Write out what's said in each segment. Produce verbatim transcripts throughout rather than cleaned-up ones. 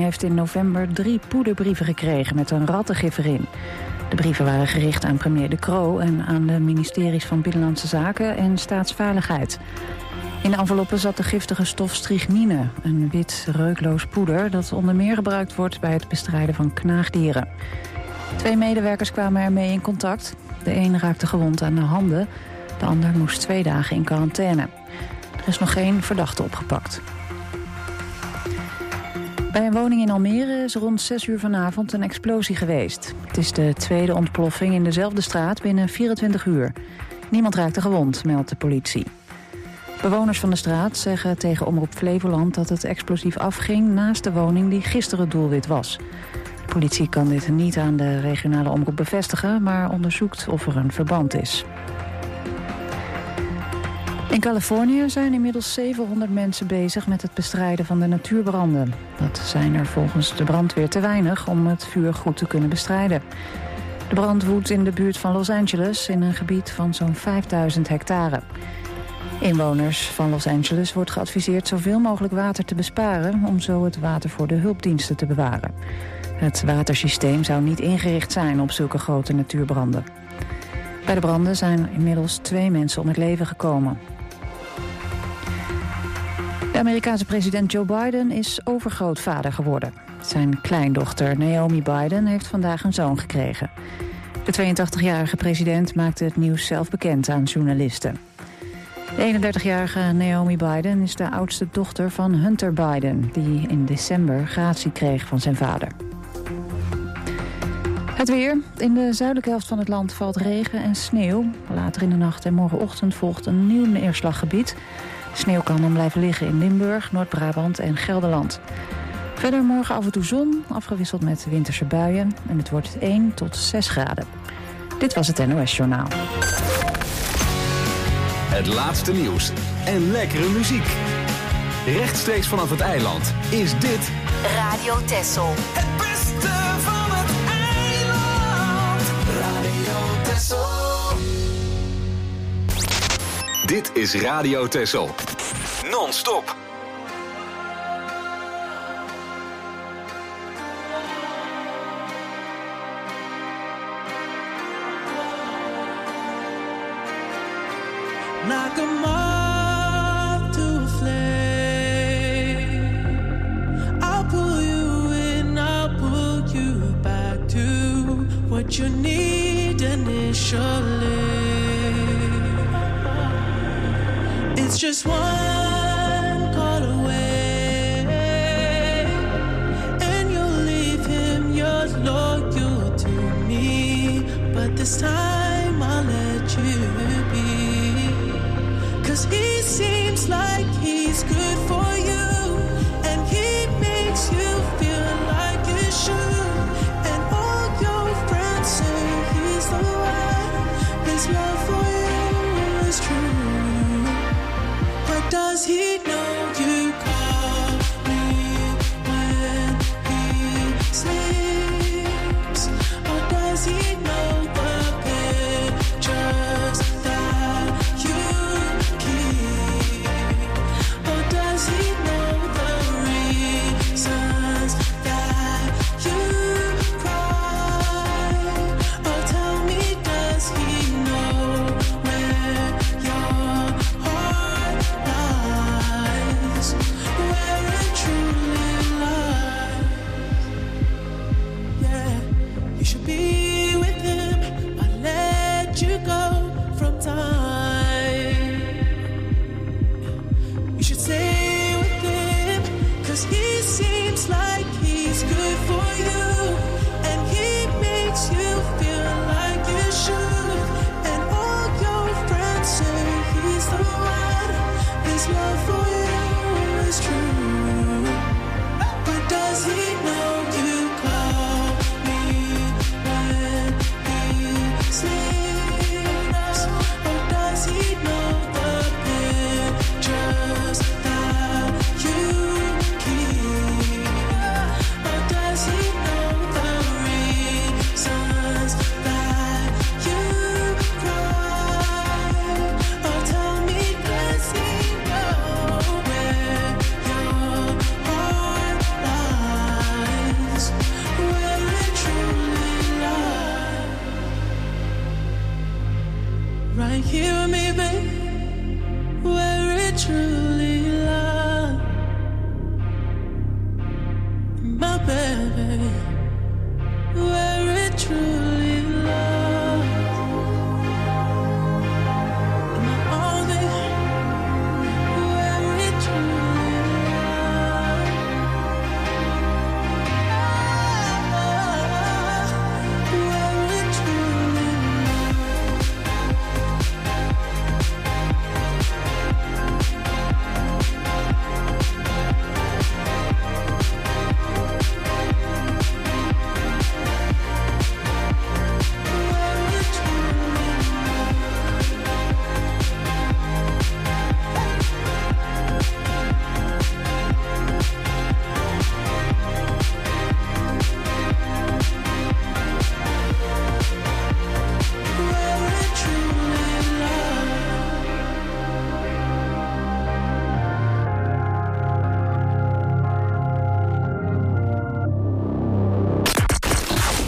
heeft in november drie poederbrieven gekregen met een rattengif erin. De brieven waren gericht aan premier De Croo en aan de ministeries van Binnenlandse Zaken en Staatsveiligheid. In de enveloppen zat de giftige stof strychnine, een wit reukloos poeder dat onder meer gebruikt wordt bij het bestrijden van knaagdieren. Twee medewerkers kwamen ermee in contact. De een raakte gewond aan de handen, de ander moest twee dagen in quarantaine. Er is nog geen verdachte opgepakt. Bij een woning in Almere is rond zes uur vanavond een explosie geweest. Het is de tweede ontploffing in dezelfde straat binnen vierentwintig uur. Niemand raakte gewond, meldt de politie. Bewoners van de straat zeggen tegen Omroep Flevoland dat het explosief afging naast de woning die gisteren doelwit was. De politie kan dit niet aan de regionale omroep bevestigen, maar onderzoekt of er een verband is. In Californië zijn inmiddels zevenhonderd mensen bezig met het bestrijden van de natuurbranden. Dat zijn er volgens de brandweer te weinig om het vuur goed te kunnen bestrijden. De brand woedt in de buurt van Los Angeles in een gebied van zo'n vijfduizend hectare. Inwoners van Los Angeles wordt geadviseerd zoveel mogelijk water te besparen om zo het water voor de hulpdiensten te bewaren. Het watersysteem zou niet ingericht zijn op zulke grote natuurbranden. Bij de branden zijn inmiddels twee mensen om het leven gekomen. De Amerikaanse president Joe Biden is overgrootvader geworden. Zijn kleindochter Naomi Biden heeft vandaag een zoon gekregen. De tweeëntachtigjarige president maakte het nieuws zelf bekend aan journalisten. De eenendertigjarige Naomi Biden is de oudste dochter van Hunter Biden, die in december gratie kreeg van zijn vader. Het weer. In de zuidelijke helft van het land valt regen en sneeuw. Later in de nacht en morgenochtend volgt een nieuw neerslaggebied. De sneeuw kan dan blijven liggen in Limburg, Noord-Brabant en Gelderland. Verder morgen af en toe zon, afgewisseld met winterse buien. En het wordt één tot zes graden. Dit was het N O S Journaal. Het laatste nieuws en lekkere muziek. Rechtstreeks vanaf het eiland is dit Radio Texel. Het beste van het eiland. Radio Texel. Dit is Radio Texel. Non-stop. Knock 'em off to a flame. I'll pull you in, I'll pull you back to what you need initially. It's just one call away, and you'll leave him, you're loyal to me. But this time I'll let you be. He seems like he's good for you, and he makes you feel like you should. And all your friends say he's the one. His love for you is true. But does he know you call me when he sleeps? Or does he know the pain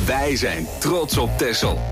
Wij zijn trots op Texel.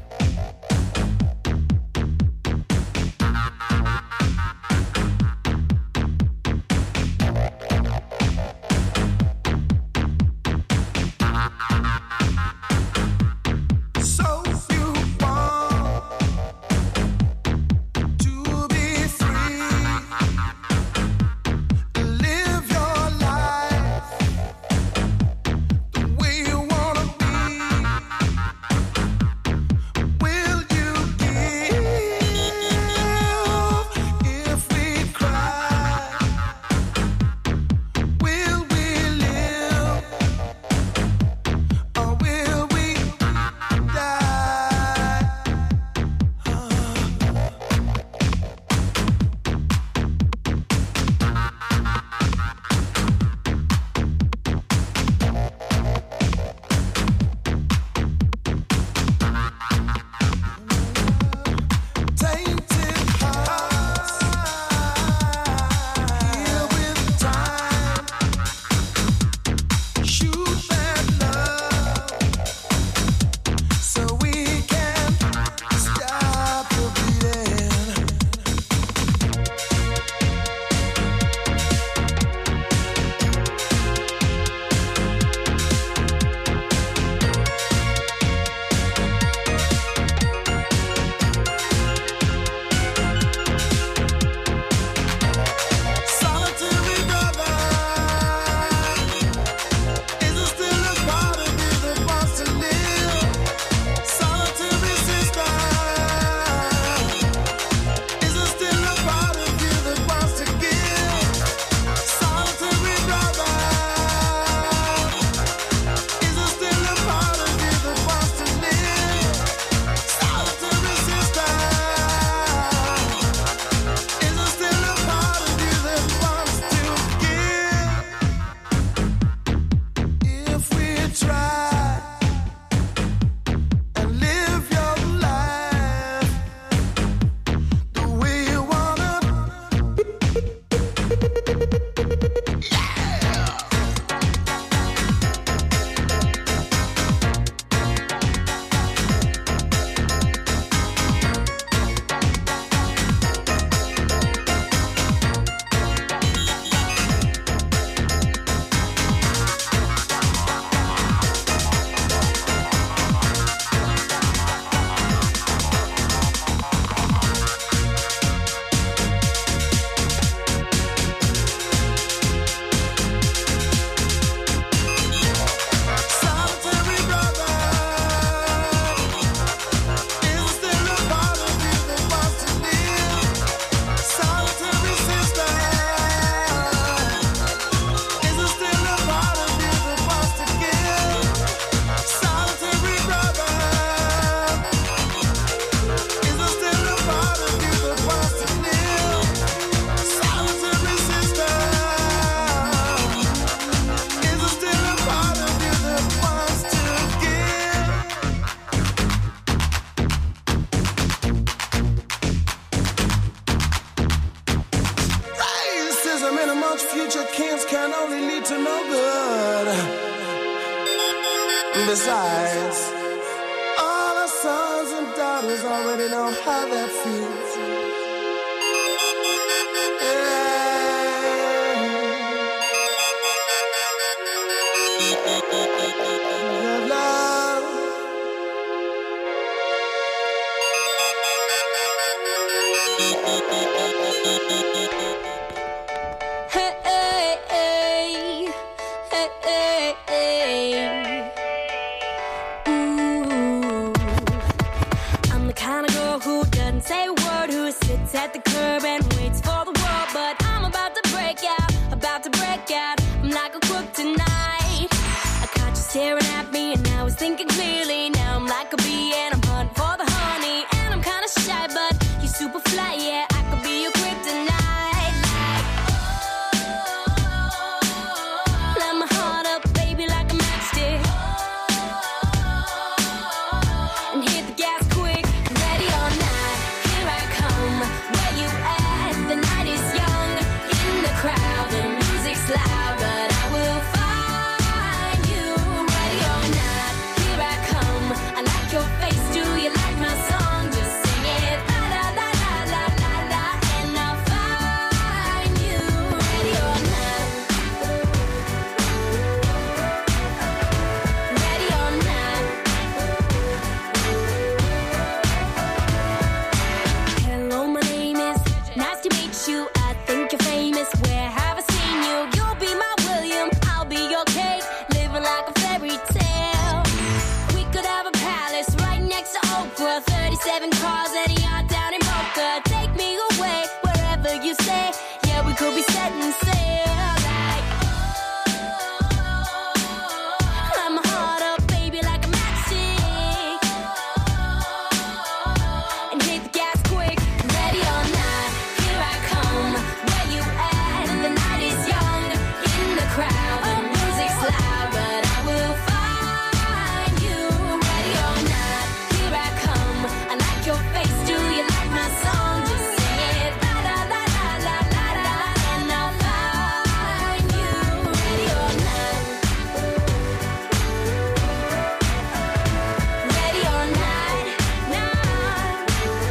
Besides, all our sons and daughters already know how that feels. Yeah. Love. Hey, hey, hey, hey, hey, hey. Say a word, who sits at the curb and waits for the world. But I'm about to break out, about to break out. I'm like a crook tonight. I caught you staring at me and I was thinking clearly. Now I'm like a bee and I'm hunting for the honey. And I'm kinda shy, but you're super fly, yeah. I could be your kryptonite. Light my heart up, baby, like a matchstick. And hit the gas quick, ready or not. Where you at? The night is young. In the crowd, the music's loud, but I will find you. Ready or not, here I come. Seven cars and a yacht down in Boca. Take me away wherever you say. Yeah, we could be setting sail like. I'm hard up, baby, like a matchstick. And hit the gas quick. Ready or not, here I come. Where you at? The night is young. In the crowd, the music's loud, but I will find you. Ready or not, here I come. I like your face, do you like my song? Just sing it, la la la la la la la, and I'll find you. Ready or not, ready or not, not.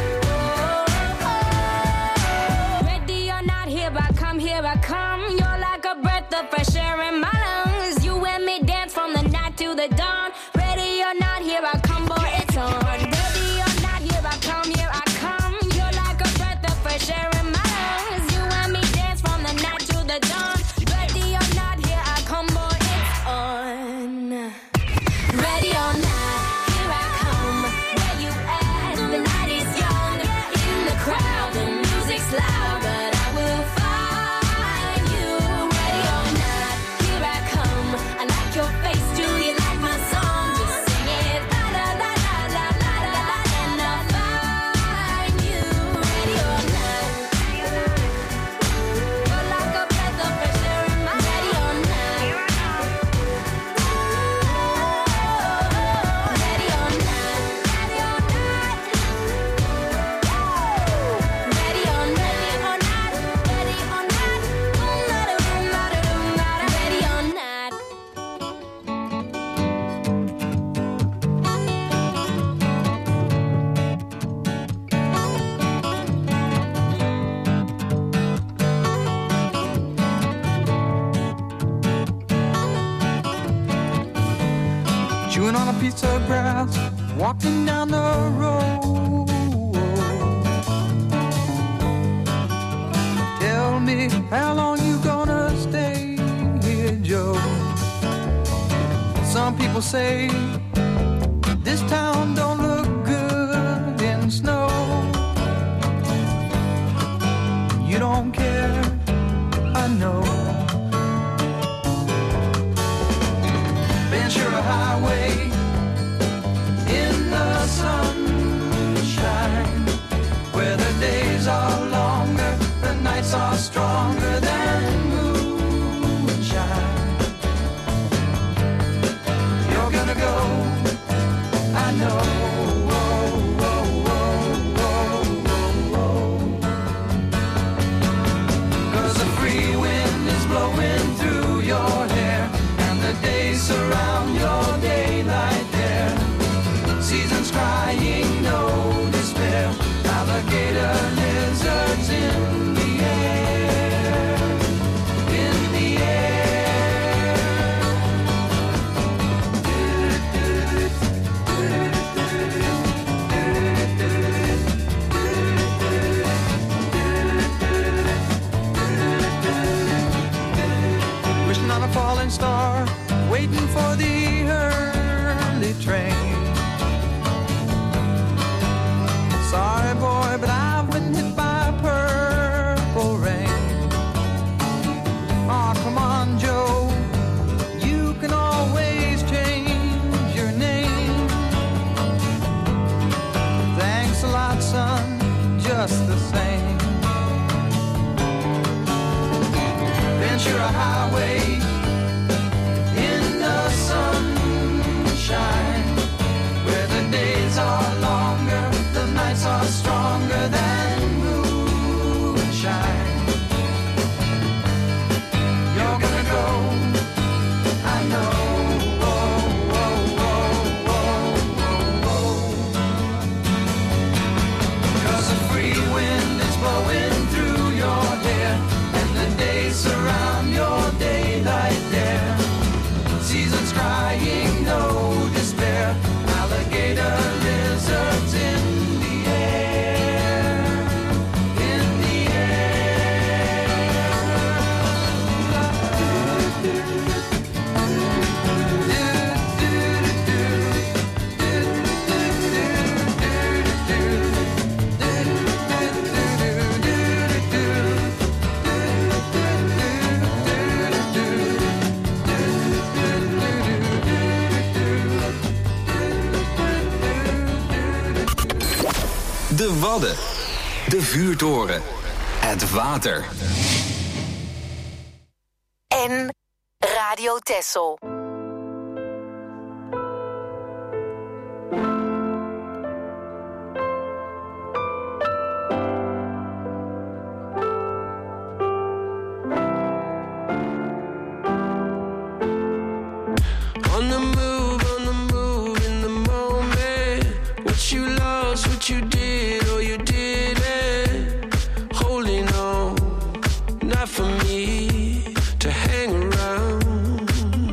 Ready or not, here I come, here I come. You're like a breath of fresh air in my lungs. You and me dance from the night to the dawn. Ready or not, here I come, boy, it's on. Ready or not, here I come, here I come. You're like a breath of fresh air in my lungs. You and me dance from the night to the dawn. Ready or not, here I come, boy, it's on. Ready or not, here I come. Where you at? The night is young. In the crowd, the music's loud, but I will find you. Ready or not, here I come. I like your face, do you like my song? Just sing it, la la la la la la la, and I'll find you. Ready or not, you're like a breath of fresh air in my. Ready or not, ready or not, ready or not, ready or not, ready or not, ready or not, ready or not. Chewing on a piece of grass, walking down the road. Tell me, how long you gonna stay here, Joe? Some people say this town don't look good in snow. You don't care, I know. Ventura Highway in the sunshine, where the days are longer, the nights are stronger than moonshine. You're gonna go, I know. Oh, oh, oh, oh, oh, oh. 'Cause the free wind is blowing through your hair, and the days surround your daylight there. Seasons crying, no despair. Alligator lizards in the air, in the air. Wishing on a falling star, waiting for the early train. Sorry, boy, but I've been hit by purple rain. Oh, come on, Joe, you can always change your name. Thanks a lot, son, just the same. Ventura Highway in the sunshine, where the days are longer, the nights are stronger than moonshine. You're gonna go, I know. Oh, oh, oh, oh, oh, oh. 'Cause the free wind is blowing through your hair, and the days surround your daylight there. Seasons crying, no despair. Alligator lizards in the air, in the air. De Wadden. De vuurtoren. Het water. En Radio Texel. On the move, on the move in the moment. What you lost, what you did, or you didn't. Holding on, not for me to hang around.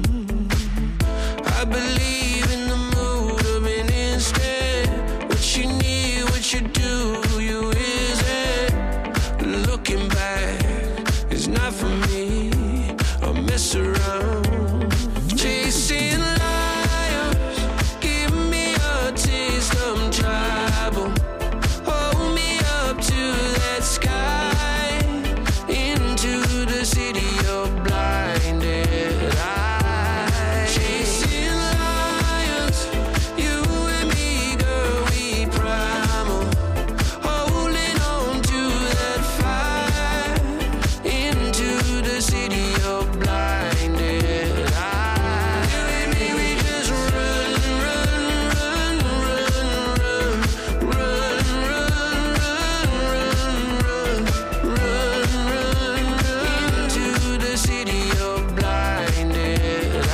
I believe in the mood of an instant. What you need, what you do, you isn't. Looking back is not for me. I'll mess around. Chasing lions, give me a taste of trouble. Hold me up to that sky, into the city of blinded eyes. Chasing lions, you and me, girl, we primal. Holding on to that fire, into the city of blinded eyes. You and me, we just run, run, run, run, run, run, run, run, run, run, run, into the city of blinded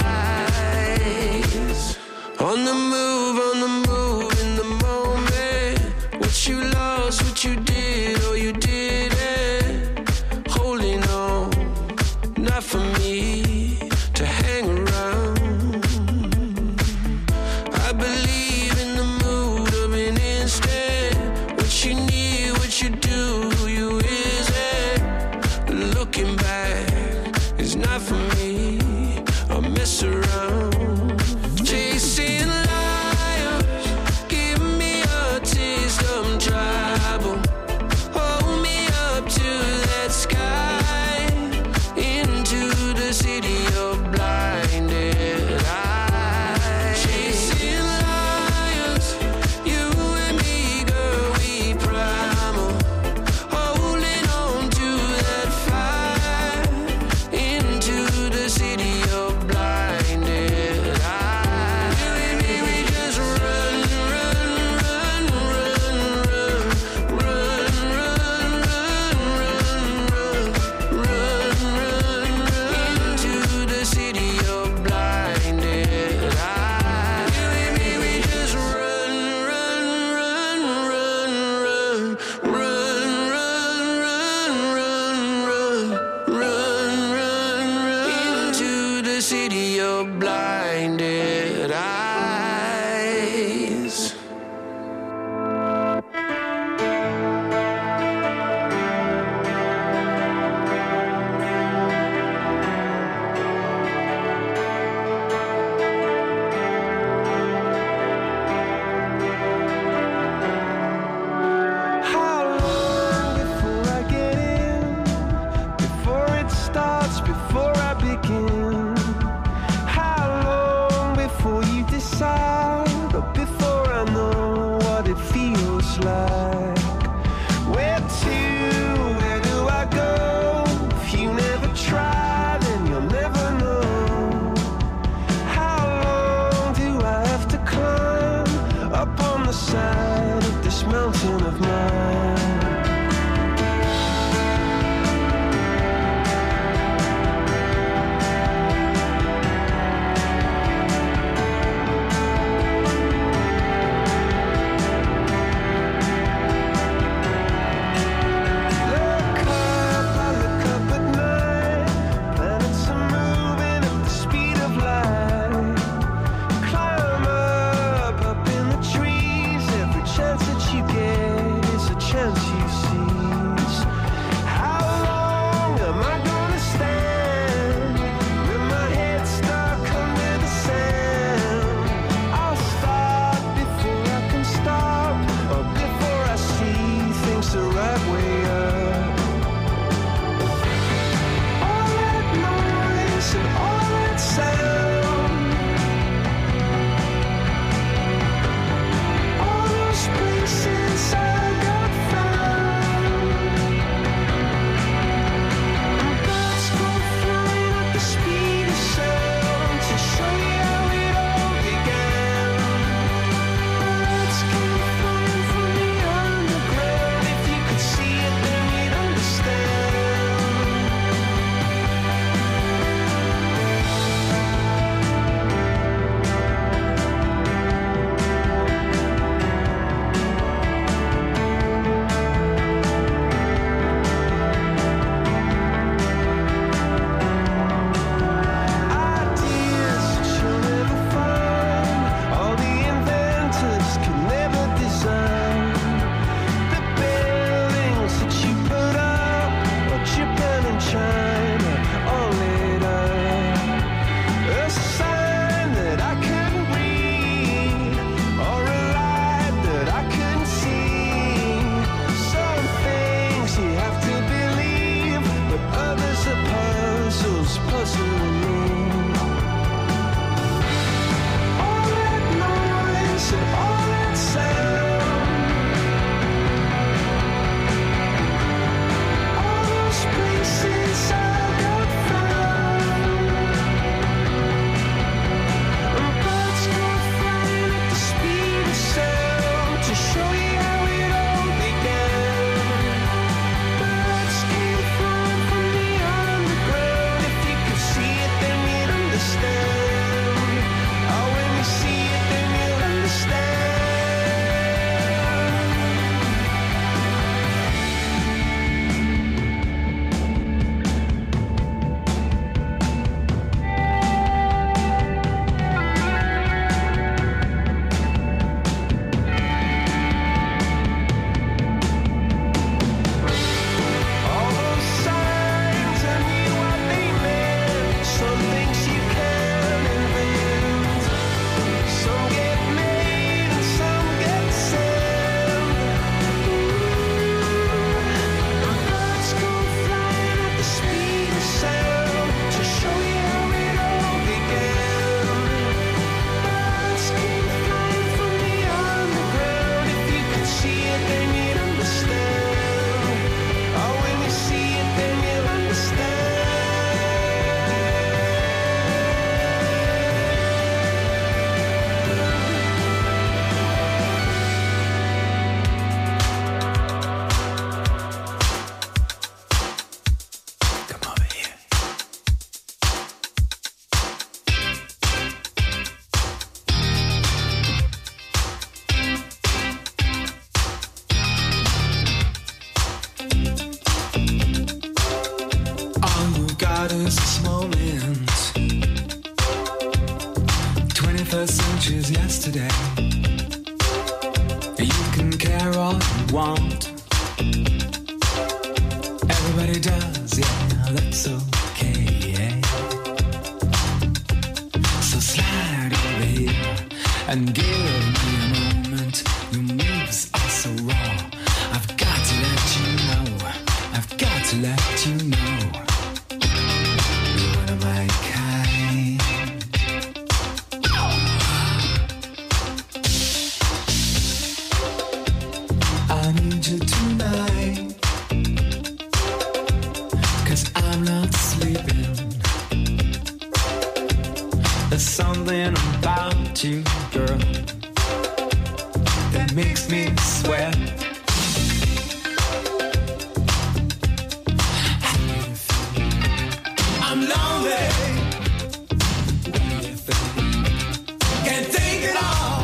eyes. On the move, on the move in the moment. What you lost, what you did, or you didn't. Holding on, not for me to hang around. I believe in the mood of an instant. What you need, what you do, you isn't. Looking back is not for me. I'll mess around. Chasing lions, give me a taste of trouble. Hold me up to that sky, into the city of blinded eyes. Chasing lions, you and me, girl, we primal. Holding on to that fire, into the city of blinded eyes. You and me, we just run, run, run, run, run, run, run, run, run, run, run, into the city of blinded eyes. You and me, we just run, run, run, run, run, run, run, run, run, run, run, run, into the city of blinded eyes. How long before I get in? Before it starts, before I begin? How long before twenty-first century's yesterday. You can care all you want. Everybody does, yeah, that's okay, yeah. So slide over here and give me a moment. Your moves are so raw. I've got to let you know. I've got to let you know. You're one of my kind. I need you tonight, 'cause I'm not sleeping. There's something about you, girl, that makes me sweat. I'm lonely. Can't take it all.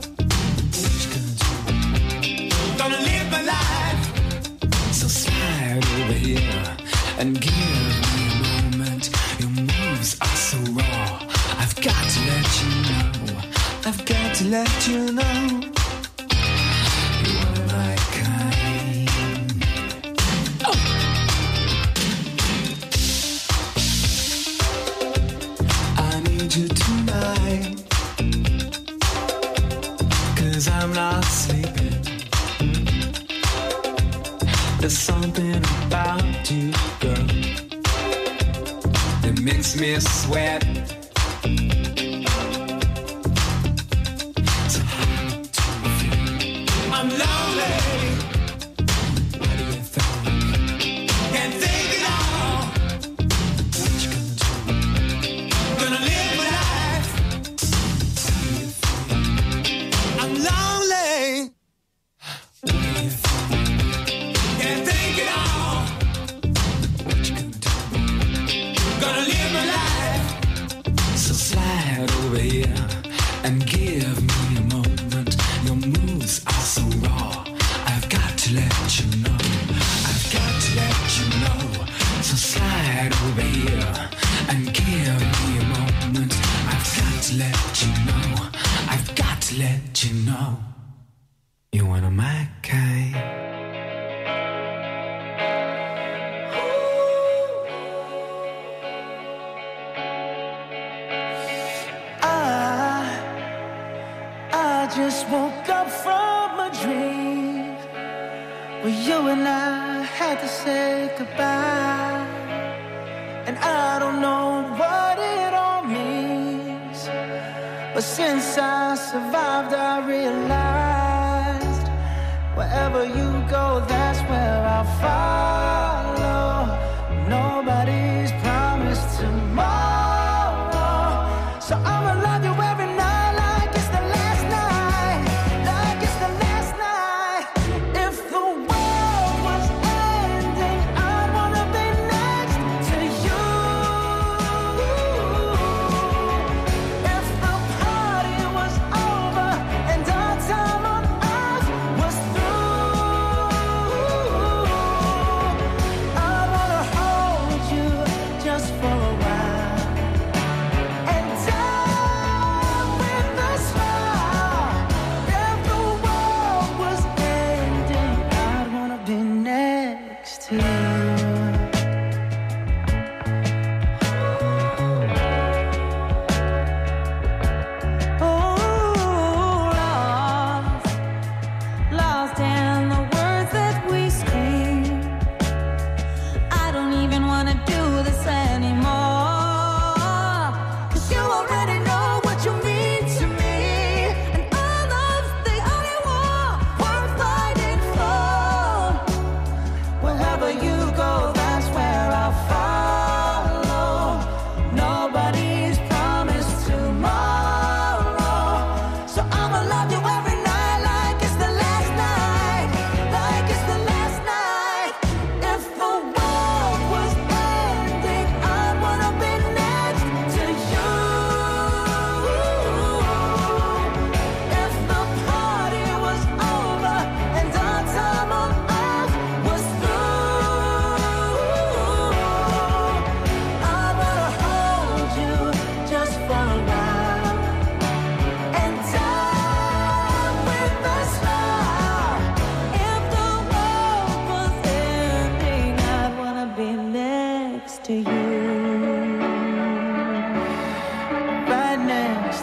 Gonna live my life. So slide over here and give me a moment. Your moves are so raw. I've got to let you know. I've got to let you know. You're my kind. Oh. I need you tonight, 'cause I'm not sleeping. There's something about you, girl, that makes me sweat. So how do you feel? I'm lonely. What do you think? Can't take it all. What you gonna do? Gonna live my life. How do you feel? I'm lonely. What do you think? Can't take it all. What you gonna do? Gonna live my life. So slide over here and give me a moment. Your moves are so raw. I've got to let you know. I've got to let you know. So slide over here and give me a moment. I've got to let you know. I've got to let you know. You're one of my kind. I, I just woke up from a dream where you and I had to say goodbye. And I don't know what it all means, but since I survived, I realized wherever you go, that's where I'll follow. Nobody's promised tomorrow, so I'ma love you every night like it's the last night, like it's the last night. If the world was ending, I'd wanna be next to you. If the party was over and our time on earth was through,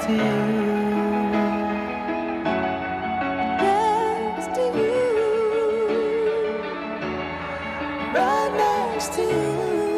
to you. Next to you. Right next to you.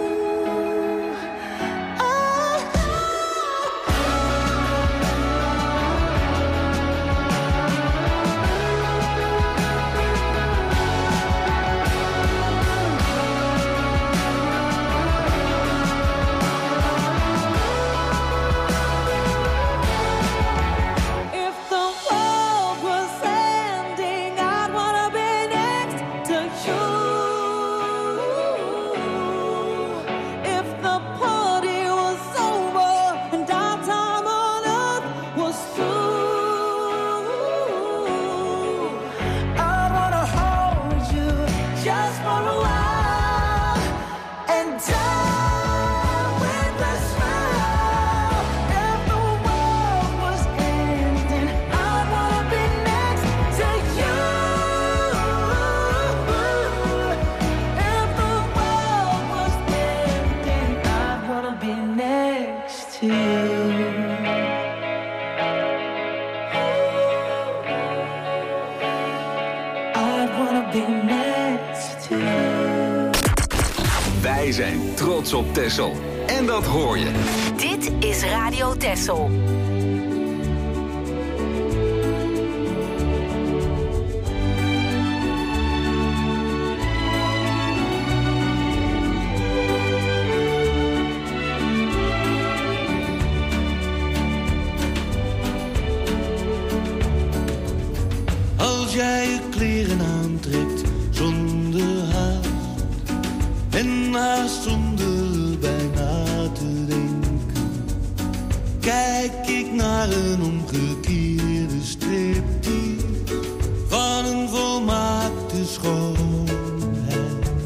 Wij zijn trots op Texel. En dat hoor je. Dit is Radio Texel. Als jij je kleren aantrekt zonder haast en haast zonder bijna te denken, kijk ik naar een omgekeerde striptease van een volmaakte schoonheid.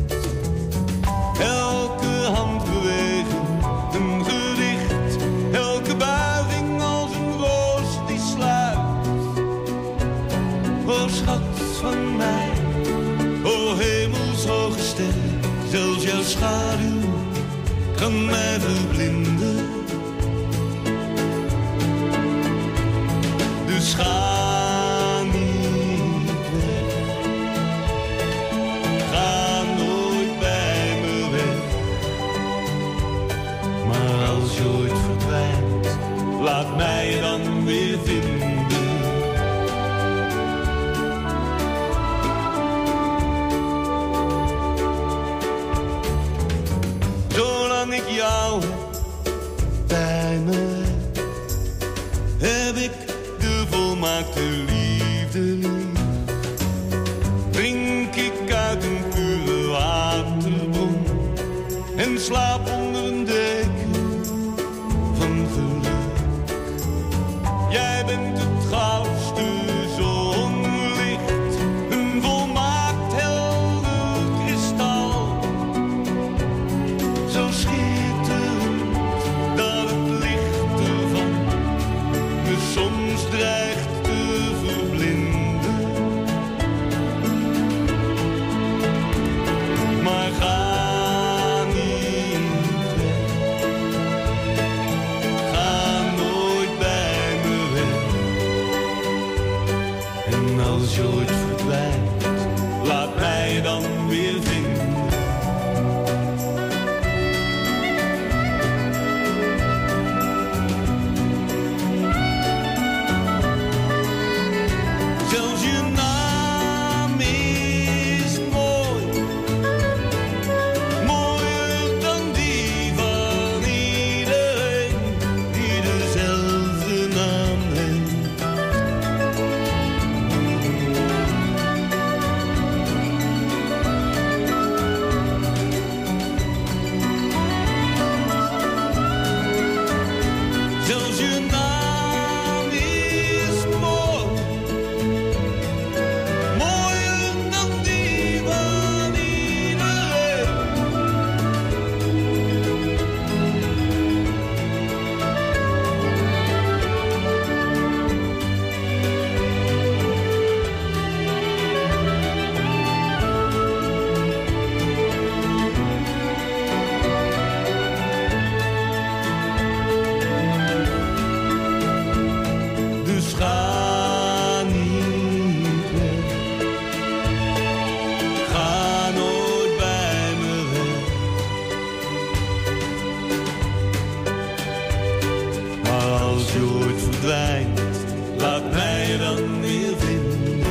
Elke handbeweging een gedicht, elke buiging als een roos die sluit. O schat van mij, o hemelshoge ster, zelfs jouw schaduw kan mij verblinden. Dus ga niet weg, ga nooit bij me weg. Maar als je ooit verdwijnt, laat mij je dan weer vinden. Zolang ik jou bij me heb ik de volmaakte liefde lief. Drink ik uit een pure waterbron en slaap onder een deken van geluk. Jij bent het goudste zonlicht, een volmaakt helder kristal. Zo schitterend dat het licht ervan me soms dreigt te verblinden. Maar ga niet weg, ga nooit bij me weg. En als je ooit verdwijnt, laat mij dan weer vinden. Zelfs je naam is mooi, mooier dan die van iedereen die dezelfde naam heeft. Ga niet weg. Ga nooit bij me weg. Maar als je ooit verdwijnt, laat mij je dan weer vinden.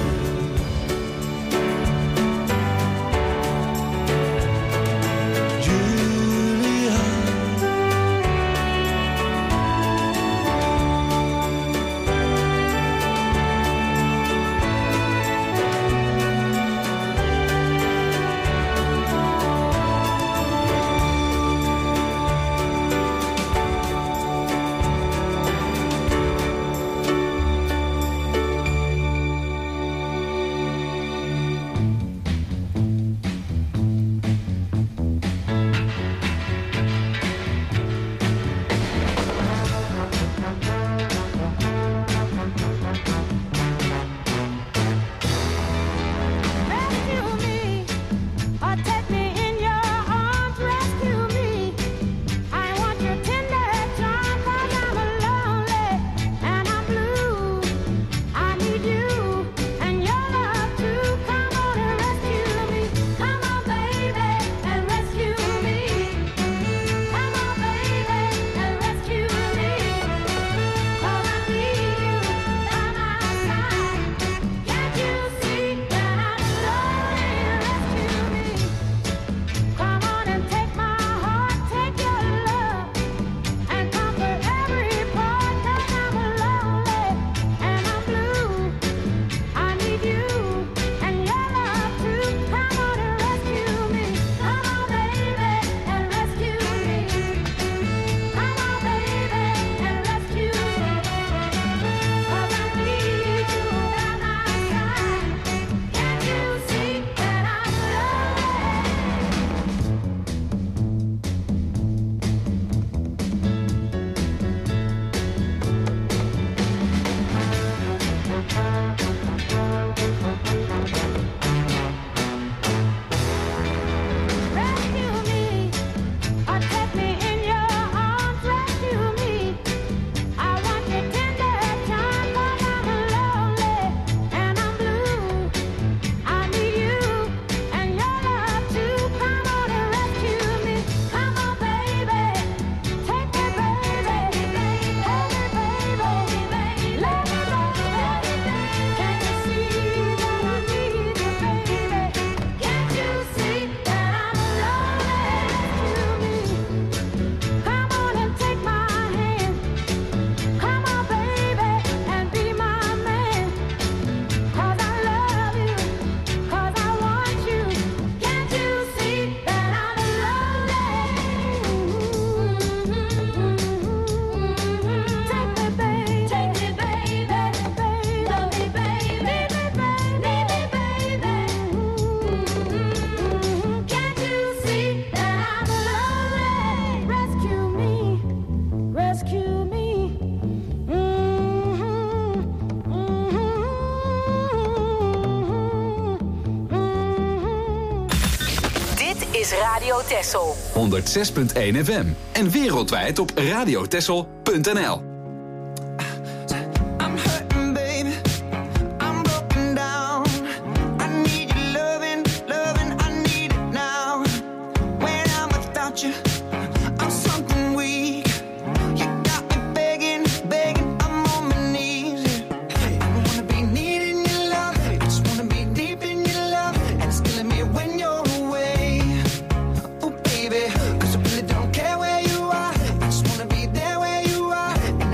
is Radio Texel. honderdzes punt één F M en wereldwijd op radiotexel punt n l. Cause I really don't care where you are. I just wanna be there where you are.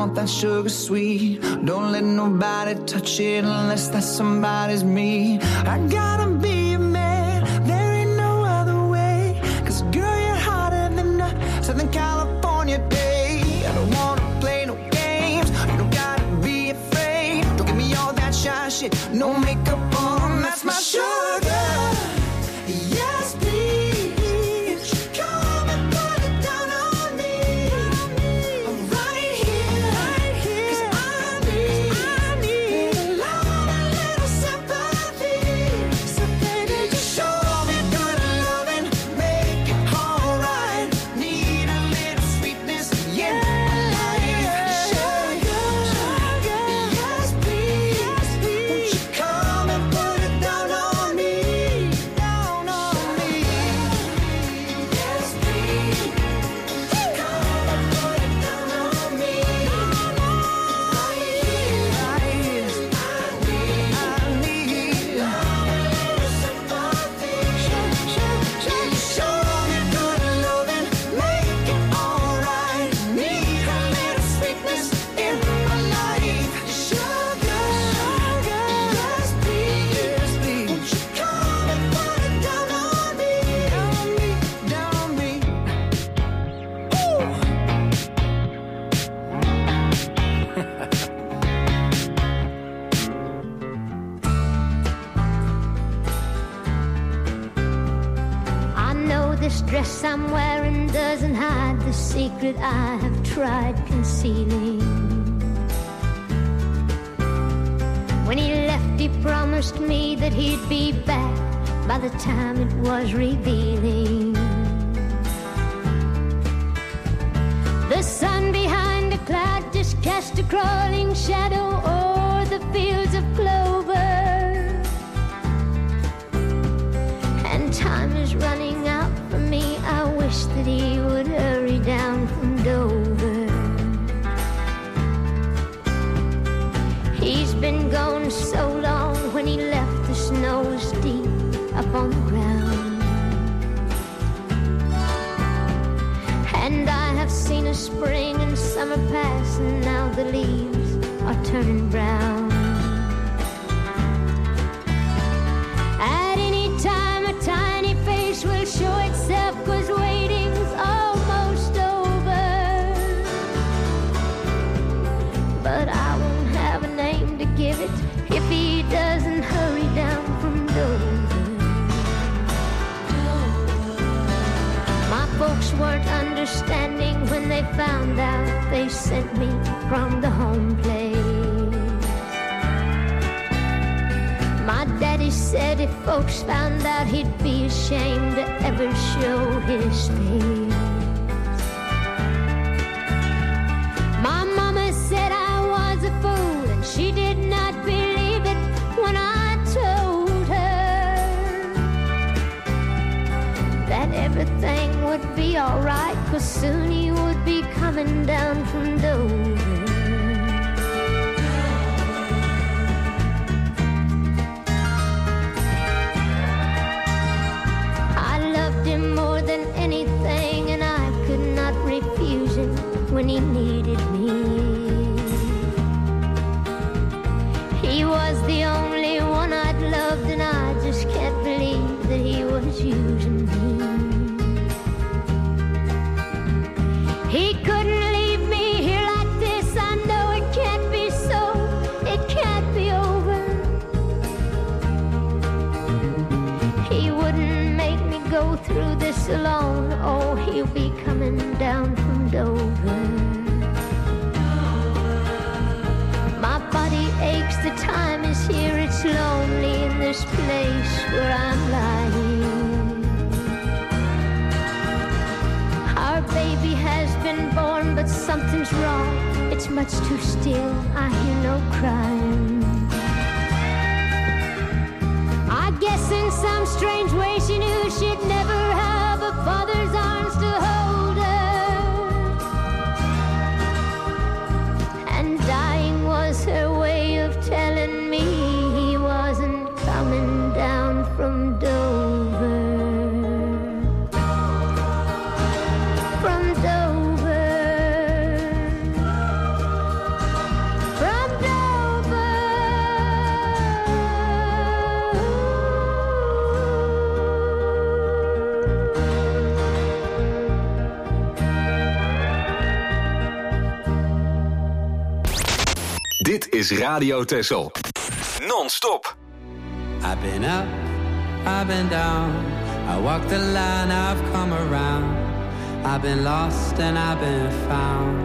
want that sugar sweet. Don't let nobody touch it unless that somebody's me. I gotta be a man, there ain't no other way. Cause girl, you're hotter than a Southern California day. I don't wanna play no games, you don't gotta be afraid. Don't give me all that shy shit, no makeup on, that's my sugar. Yes, please, come and put it down on me. Right here, right here, 'cause I need, I need a lot, a little sympathy. So baby, just show me good loving, make it alright. Need a little sweetness in my life. Sugar, sugar, yes please, won't you come and put it down on me, down on me. Yes please, come and put it down on me. Right here, right here, I need, I need a little sympathy. Show me good loving, make it alright. Need a little sweetness in my life. Sugar, sugar, yes please, won't you come and put it down on me, down me, down me. Ooh. I know this dress I'm wearing doesn't hide the secret I have tried concealing. When he left, he promised me that he'd be back by the time it was revealing. The sun behind the cloud just cast a crawling shadow o'er the fields of clover. And time is running out for me. I wish that he would hurry down from Dover. He's been gone so long. When he left, the snow was deep up on the ground. And I have seen a spring and summer pass, and now the leaves are turning brown. At any time a tiny face will show itself, 'cause waiting's almost over. But I won't have a name to give it if he doesn't hurry down from Dover. My folks weren't understanding when they found out they sent me from the home place. My daddy said if folks found out, he'd be ashamed to ever show his face. My mama said I was a fool, and she did not believe it when I told her that everything would be alright, 'cause soon he would be coming down from Dover. I loved him more than anything, and I could not refuse him when he needed me. He was the only one I'd loved, and I just can't believe that he was using me. He couldn't leave me here like this. I know it can't be so, it can't be over. He wouldn't make me go through this alone. Oh, he'll be coming down from Dover. My body aches, the time is here. It's lonely in this place where I'm lying. Our baby has been born, but something's wrong. It's much too still, I hear no crying. I guess in some strange way she knew she'd never have a father's arms to hold her. And dying was her way of telling me he wasn't coming down from Dover. From Dover. Dit is Radio Texel. Non-stop. I've been up, I've been down. I walked the line, I've come around. I've been lost and I've been found.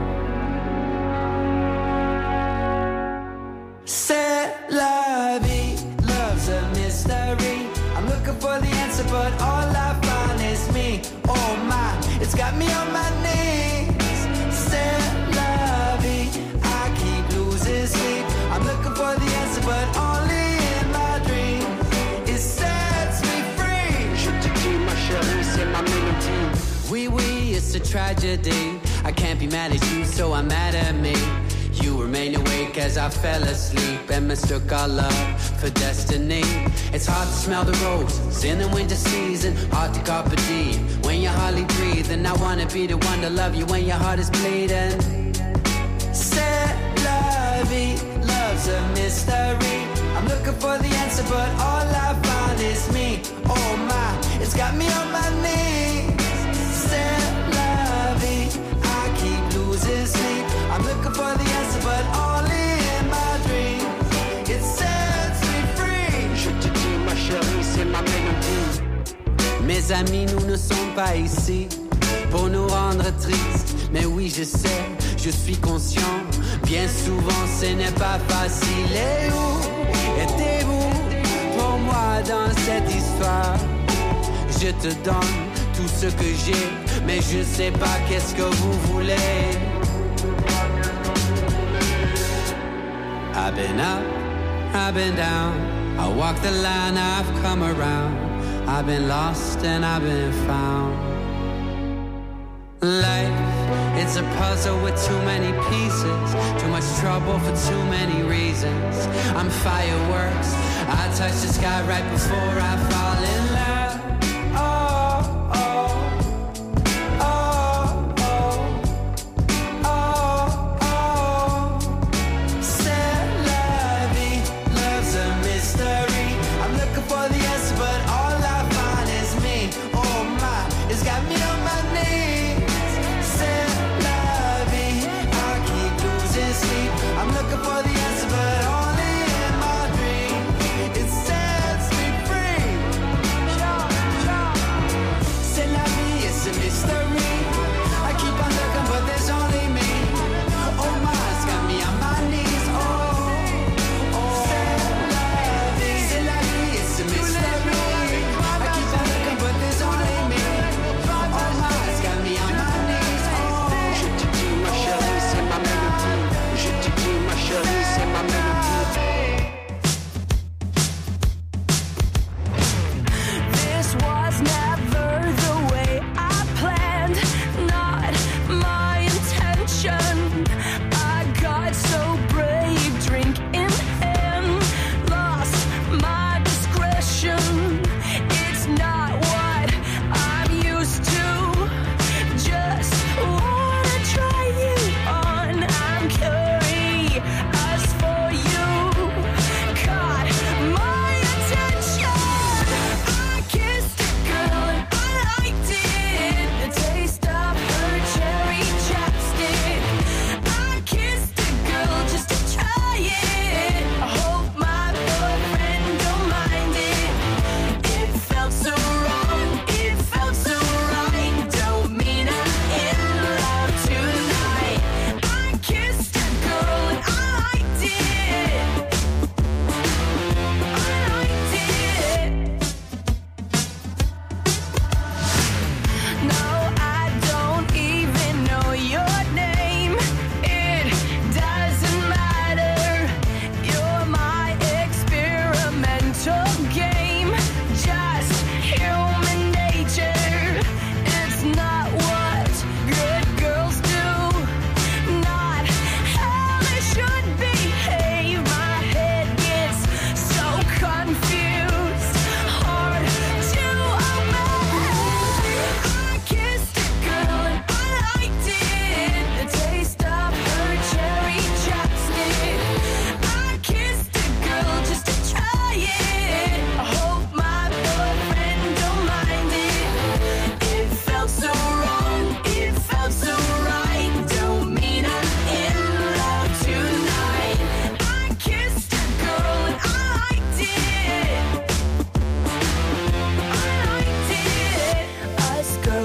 C'est la vie, love's a mystery. I'm looking for the answer, but all I find is me. Oh my, it's got me on my knees. C'est la vie, I keep losing sleep. I'm looking for the answer, but only in my dreams. It sets me free. Je te dis, ma chérie, c'est ma mélodie. Oui, oui, it's a tragedy. I can't be mad at you, so I'm mad at me. You remain awake as I fell asleep and mistook our love for destiny. It's hard to smell the roses in the winter season, hard to carpe diem when you hardly breathe. And I wanna be the one to love you when your heart is bleeding. C'est la vie, love's a mystery. I'm looking for the answer, but all I find is me. Oh my, it's got me on my knees. C'est la vie, I keep losing sleep. I'm looking for the answer, but only in my dreams. It sets me free. Je te dis, ma chérie, c'est ma mélodie. Mes amis, nous ne sommes pas ici pour nous rendre tristes. Mais oui, je sais, je suis conscient. Bien souvent, ce n'est pas facile. Et où étiez-vous pour moi dans cette histoire? Je te donne tout ce que j'ai, mais je sais pas qu'est-ce que vous voulez. I've been up, I've been down. I walk the line, I've come around. I've been lost and I've been found. Life, it's a puzzle with too many pieces. Too much trouble for too many reasons. I'm fireworks, I touch the sky right before I fall in love.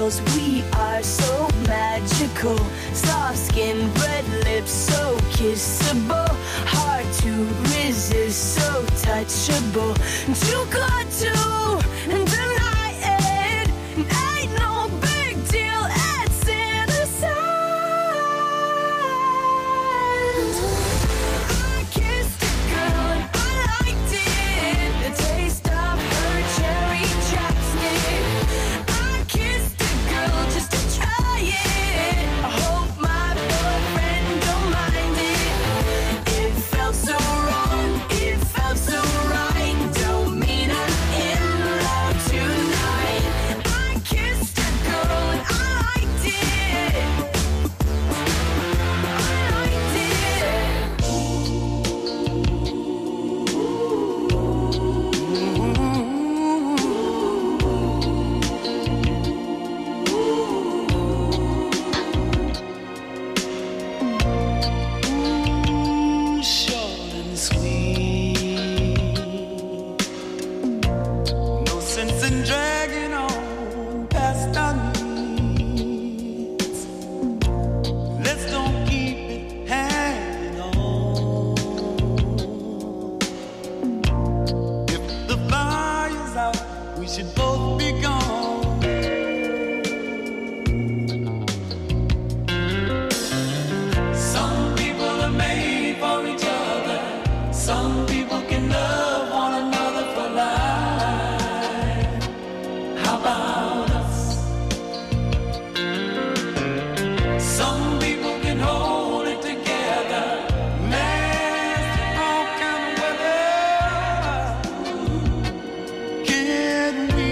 girls, we are so magical. Soft skin, red lips, so kissable. Hard to resist, so touchable. Too good to deny it. Ain't no big deal, it's innocent. I kissed a girl and I liked it. The taste of her cherry chapstick. I kissed a girl just to try it. I hope my boyfriend don't mind it. It felt so wrong, it felt so right. Don't mean I'm in love tonight. I kissed a girl and I liked it. I liked Ooh, short and sweet. No sense in dragging on past our needs. Let's don't keep it hanging on. If the fire's out, we should both be gone. Some people are made for each other. Some people can love one another for life. How about us? Some people can hold it together. Last all kind of weather. Can we?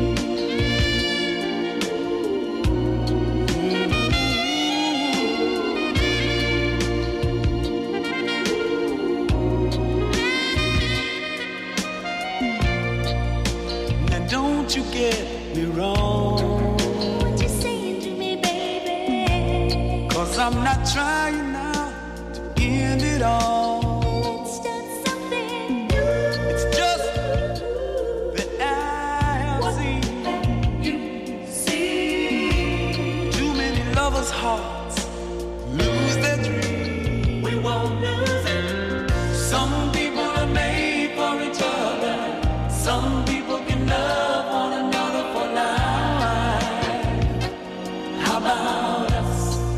Now don't you get me wrong, What you saying to me, baby? cause I'm not trying now to end it all. Let's start something new. It's just that I have seen too many lovers' hearts lose their dreams. We won't lose it. Some people are made for each other. Some people can love one another for life. How about us?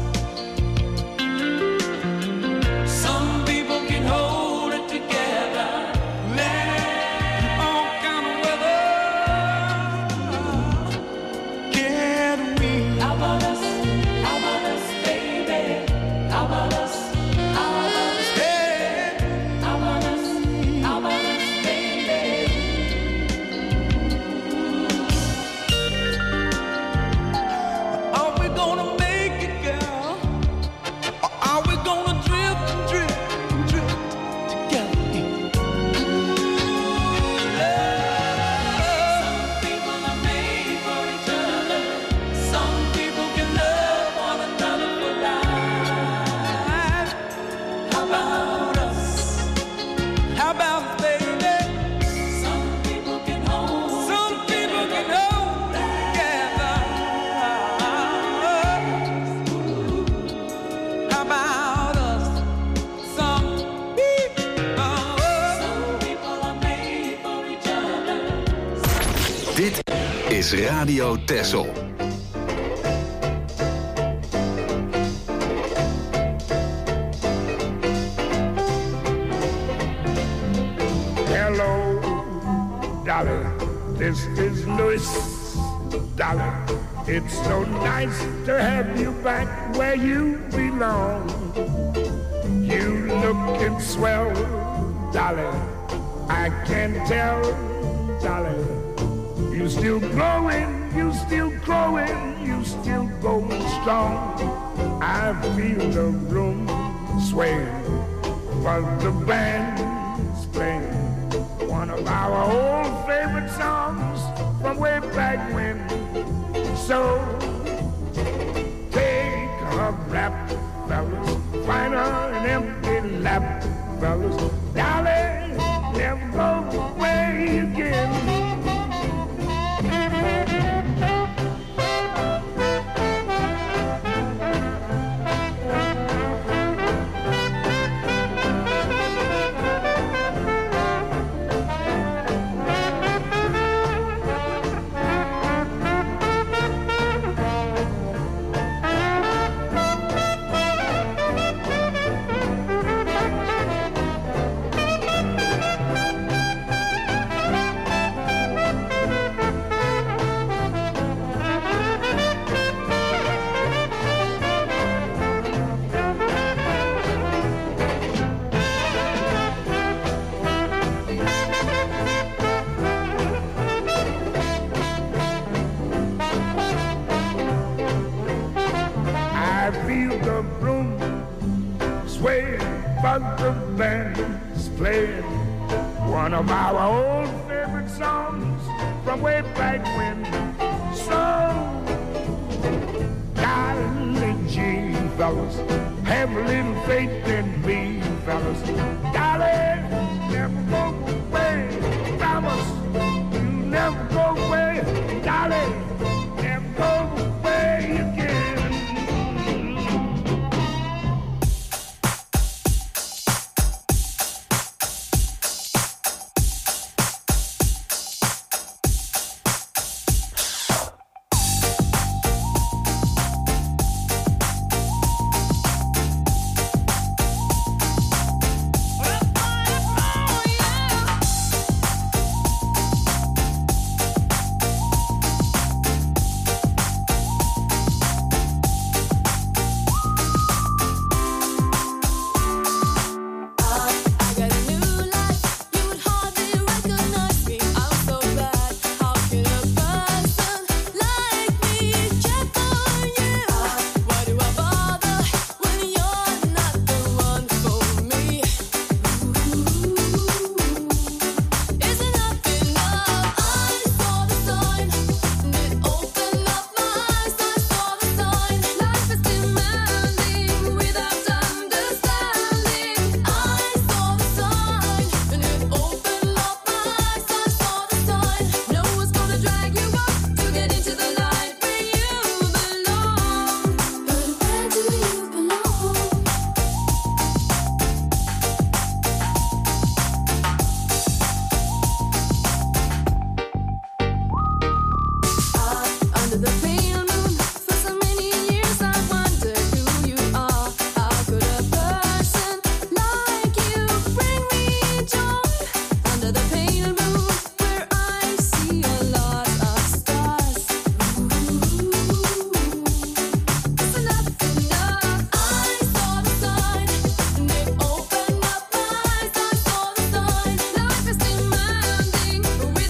Some people can hold it together. Let all kind of weather. Can we? How about us? How about us, baby? How about us? How about us, baby? How about us? How about us, baby? Are we gonna make it, girl? Or are we gonna drift and drift and drift together? Some people are made for each other. Some people can love one another for life. How about us? How about us, baby? Some people can hold. Some people can hold together. How about us? Some people. Some people are made for each other. Dit is Radio Texel. Hello, Dolly. This is Louis. Dolly, it's so nice to have you back where you belong. You looking swell, Dolly. I can tell, Dolly. You still growing, you still growing, you still going strong. I feel the room swaying while the band's playing one of our old favorite songs from way back when. So take a rap, fellas, find her an empty lap, fellas. Dolly, never go away again. 'cause the band's playing one of our old favorite songs from way back when. So, darling Gene, fellas, have a little faith in me, fellas. Darling, never go